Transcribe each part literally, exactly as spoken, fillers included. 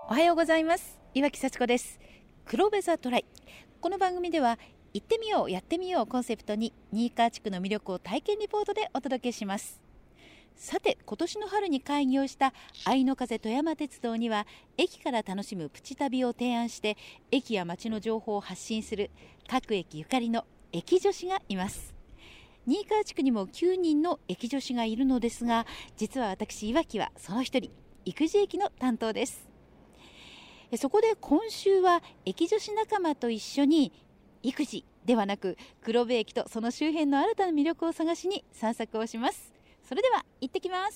おはようございます。岩木幸子です。黒部ザトライ。この番組では行ってみようやってみようコンセプトに新川地区の魅力を体験リポートでお届けします。さて、今年の春に開業した愛の風富山鉄道には駅から楽しむプチ旅を提案して駅や街の情報を発信する各駅ゆかりの駅女子がいます。新川地区にもきゅうにんの駅女子がいるのですが、実は私岩木はその一人、育児駅の担当です。そこで今週は駅女子仲間と一緒に育児ではなく黒部駅とその周辺の新たな魅力を探しに散策をします。それでは行ってきます。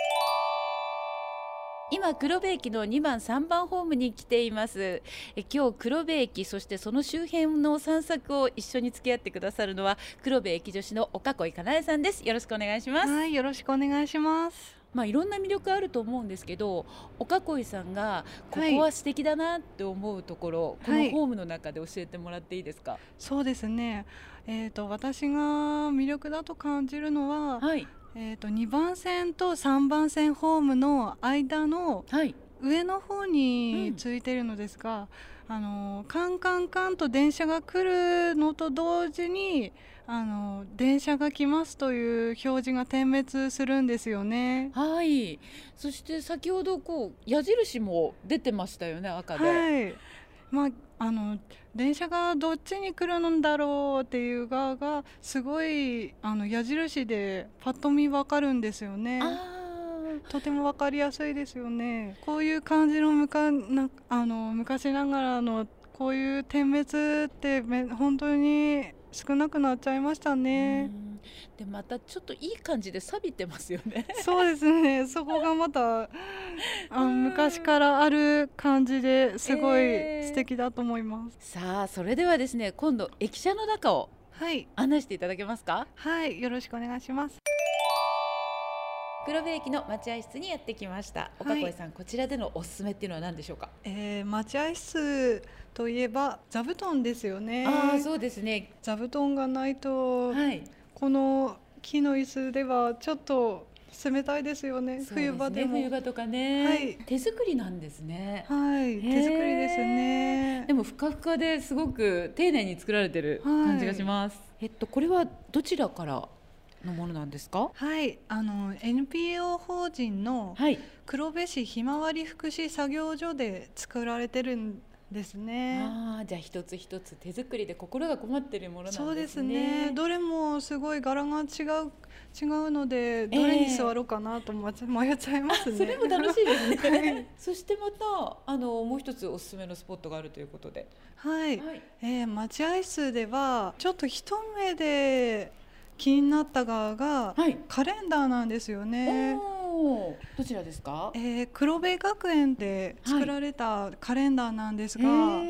今黒部駅のにばんさんばんホームに来ています。え今日黒部駅そしてその周辺の散策を一緒に付き合ってくださるのは黒部駅女子の岡恋かなえさんです。よろしくお願いします。 はい、よろしくお願いします。 まあ、いろんな魅力あると思うんですけど、岡恋さんがここは素敵だなって思うところ、はい、このホームの中で教えてもらっていいですか？ そうですね、えーと、私が魅力だと感じるのは、はい、えーと、にばん線とさんばん線ホームの間の上の方についているのですが、うん、あのカンカンカンと電車が来るのと同時にあの電車が来ますという表示が点滅するんですよね。 はい。そして先ほどこう矢印も出てましたよね、赤で。 はい。まあ、あの電車がどっちに来るんだろうっていう側がすごいあの矢印でパッと見分かるんですよね。あとても分かりやすいですよね。こういう感じのむかなあの昔ながらのこういう点滅ってめ本当に少なくなっちゃいましたね。 でまたちょっといい感じで錆びてますよね。 そうですね、そこがまたあ昔からある感じですごい素敵だと思います、 えー、さあそれではですね、今度駅舎の中を案内していただけますか？ はい、よろしくお願いします。 黒部駅の待合室にやってきました。岡恋さん、はい、こちらでのおすすめっていうのは何でしょうか？ えー、待合室といえば座布団ですよね。 あー、そうですね。 座布団がないと、はい、この木の椅子ではちょっと冷たいですよね。冬場でも冬場とかね、はい、手作りなんですね。 はい、手作りですね。 でもふかふかですごく丁寧に作られてる感じがします、はい、えっとこれはどちらからのものなんですか？ はい、あの エヌピーオー 法人の黒部市ひまわり福祉作業所で作られてるんですね。 あ、じゃあ一つ一つ手作りで心が困っているものなんですね。 そうですね、どれもすごい柄が違う違うのでどれに座ろうかなと迷っちゃいますね、 それも楽しいですね、はい、そしてまたあのもう一つおすすめのスポットがあるということで、 はい、はい、えー、待合室ではちょっと一目で気になった側がカレンダーなんですよね、 はい、どちらですか？ えー、黒部学園で作られたカレンダーなんですが、はい、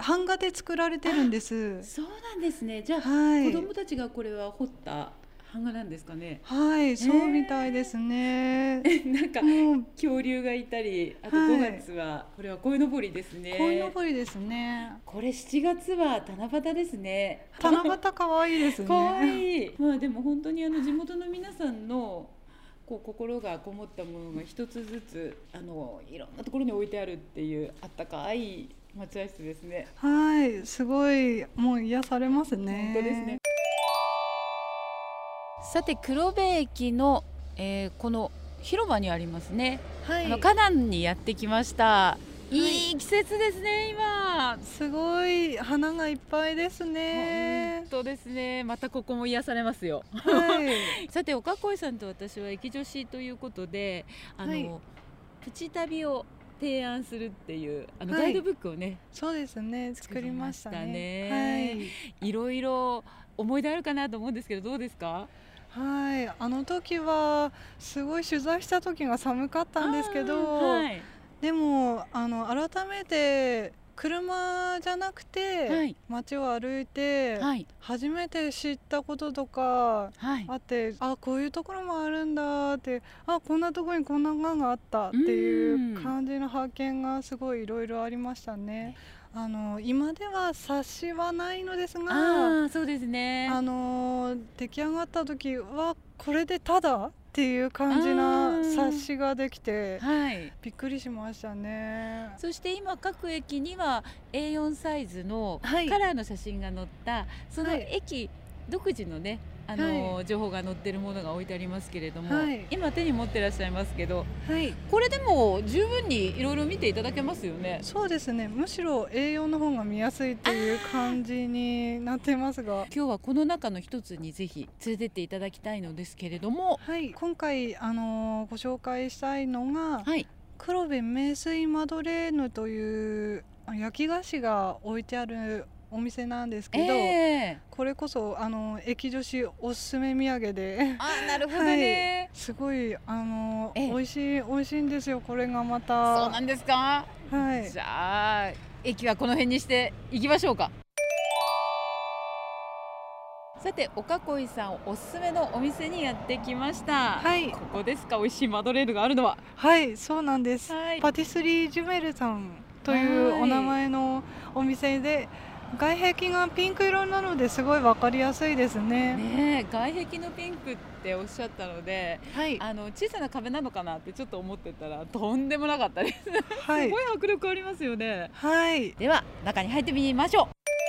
版画で作られてるんです。 そうなんですね。じゃあ、はい、子どもたちがこれは彫った版画なんですかね。 はい、そうみたいですね。 なんか恐竜がいたり、あとごがつは、はい、これは鯉のぼりですね。 鯉のぼりですね。 これしちがつは七夕ですね。 七夕可愛いですね。 可愛い。まあでも本当にあの地元の皆さんのこう心がこもったものが一つずつあのいろんなところに置いてあるっていうあったかい待合室ですね。 はい、すごいもう癒されますね。 本当ですね。さて黒部駅の、えー、この広場にありますね、はい、あの花壇にやってきました。いい季節ですね、今すごい花がいっぱいですね。 本当ですね。またここも癒されますよ、 はい、 さて岡恋さんと私は駅女子ということであの、はい、プチ旅を提案するっていうあのガイドブックをね、はい、 そうですね、作りましたね。 はい、いろいろ思い出あるかなと思うんですけどどうですか？ はい、あの時はすごい取材した時が寒かったんですけど、はい、でもあの改めて車じゃなくて街を歩いて初めて知ったこととかあって、はい、あこういうところもあるんだって、あこんなところにこんなががあったっていう感じの発見がすごいいろいろありましたね。あの今では冊子はないのですが、 あそうですね、 あの出来上がった時はこれでただっていう感じな冊子ができて、はい、びっくりしましたね。 そして今各駅には エーよん サイズのカラーの写真が載った、はい、その駅独自のねあの、はい、情報が載ってるものが置いてありますけれども、はい、今手に持ってらっしゃいますけど、はい、これでも十分にいろいろ見ていただけますよね。 そうですね、むしろ エーよん の方が見やすいという感じになっていますが、 今日はこの中の一つにぜひ連れてっていただきたいのですけれども、 はい、今回あのご紹介したいのが、はい、黒部名水マドレーヌという焼き菓子が置いてあるお店なんですけど、えー、これこそあの駅女子おすすめ土産で、 あ、なるほどね、 はい、すごいあの美味しい美味しいんですよ、これがまた。 そうなんですか。はい、じゃあ駅はこの辺にしていきましょうか。さて、おかこいさんおすすめのお店にやってきました。はい、ここですか、美味しいマドレーヌがあるのは。 はい、そうなんです、はい、パティスリージュメルさんというお名前のお店で、外壁がピンク色なのですごい分かりやすいですね。 ねえ、外壁のピンクっておっしゃったので、はい、あの小さな壁なのかなってちょっと思ってたらとんでもなかったです、はい、すごい迫力ありますよね。はい、では中に入ってみましょ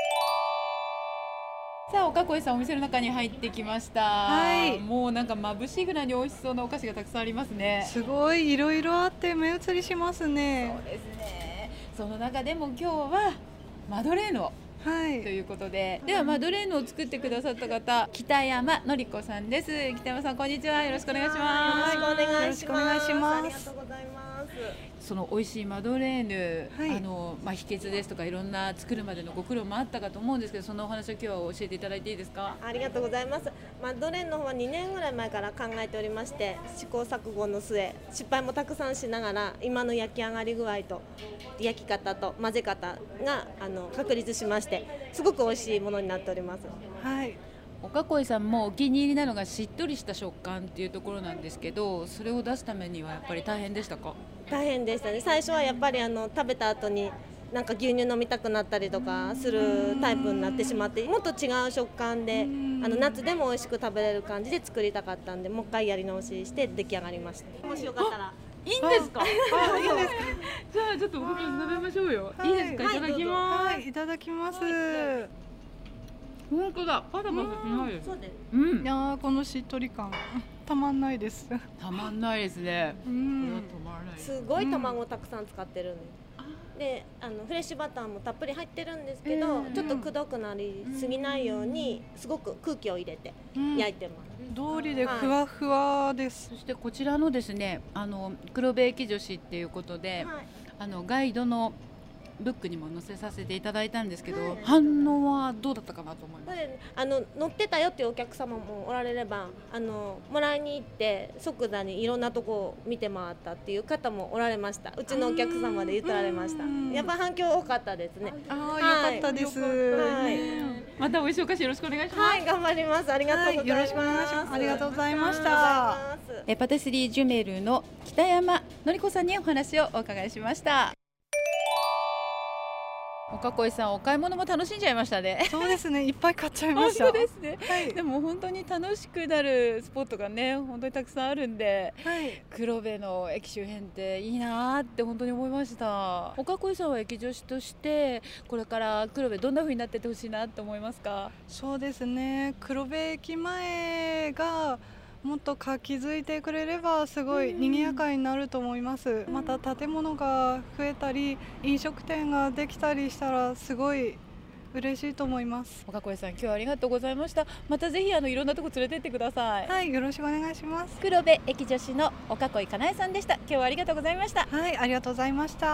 う。さあ、おかこいさんお店の中に入ってきました。はい、もうなんか眩しいぐらいに美味しそうなお菓子がたくさんありますね。 すごいいろいろあって目移りしますね。 そうですね。その中でも今日はマドレーヌをはい、ということで、ではマドレーヌを作ってくださった方、北山のりこさんです。北山さん、こんにちは。よろしくお願いします。 よろしくお願いします。ありがとうございます。 その美味しいマドレーヌ、はい、あのまあ、秘訣ですとかいろんな作るまでのご苦労もあったかと思うんですけど、そのお話を今日は教えていただいていいですか。 ありがとうございます。マドレーヌの方はにねんぐらい前から考えておりまして、試行錯誤の末失敗もたくさんしながら今の焼き上がり具合と焼き方と混ぜ方があの確立しまして、すごく美味しいものになっております。 はい、おかこいさんもお気に入りなのがしっとりした食感っていうところなんですけど、それを出すためにはやっぱり大変でしたか。 大変でしたね。最初はやっぱりあの食べた後になんか牛乳飲みたくなったりとかするタイプになってしまって、もっと違う食感であの夏でも美味しく食べれる感じで作りたかったんで、もう一回やり直しして出来上がりました。もしよかったら。 いいんですか。あ、いいんですか。じゃあちょっとおかこいさん食べましょうよ。はい、いいですか。いただきます。 はい、いただきます。 本当だ、パタパタしないです。 うん、いやこのしっとり感たまんないです。 たまんないですね。うん、 すごい卵たくさん使ってるんで、うん、であのフレッシュバターもたっぷり入ってるんですけど、えー、ちょっとくどくなりすぎないようにすごく空気を入れて焼いてます。 うん、通りでふわふわです。 はい、そしてこちらのですね、あの黒部駅女子っていうことで、はい、あのガイドのブックにも載せさせていただいたんですけど、はい、反応はどうだったかなと思います。 あの乗ってたよっていうお客様もおられれば、あのもらいに行って即座にいろんなとこを見て回ったっていう方もおられました。うちのお客様で言ってられました。やっぱ反響多かったですね。 ああ、はい、よかったです。はい、 また美味しいお菓子よろしくお願いします。 はい、頑張ります。ありがとうございます。はい、よろしくお願いします。 ありがとうございました。 えパティスリージュメルの北山のりこさんにお話をお伺いしました。おかこいさん、お買い物も楽しんじゃいましたね。 そうですね、いっぱい買っちゃいました。 本当ですね。はい、でも本当に楽しくなるスポットがね、本当にたくさんあるんで、はい、黒部の駅周辺っていいなって本当に思いました。おかこいさんは駅女子としてこれから黒部どんな風になっていってほしいなって思いますか。 そうですね、黒部駅前がもっと活気づいてくれればすごい賑やかになると思います。また建物が増えたり飲食店ができたりしたらすごい嬉しいと思います。 おかこいさん、今日はありがとうございました。またぜひあのいろんなとこ連れてってください。 はい、よろしくお願いします。 黒部駅女子のおかこいかなえさんでした。今日はありがとうございました。 はい、ありがとうございました。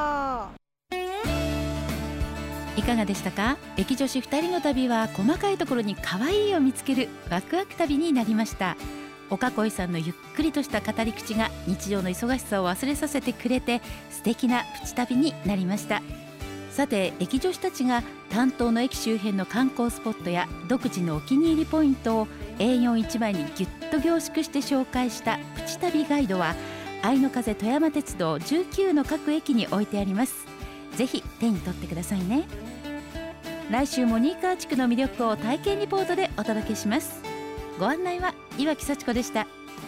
いかがでしたか。駅女子ふたりの旅は細かいところに可愛いを見つけるワクワク旅になりました。おかこいさんのゆっくりとした語り口が日常の忙しさを忘れさせてくれて素敵なプチ旅になりました。さて、駅女子たちが担当の駅周辺の観光スポットや独自のお気に入りポイントを エーよんいちまいにぎゅっと凝縮して紹介したプチ旅ガイドは愛の風富山鉄道じゅうきゅうの各駅に置いてあります。ぜひ手に取ってくださいね。来週も新川地区の魅力を体験リポートでお届けします。ご案内は岩木幸子でした。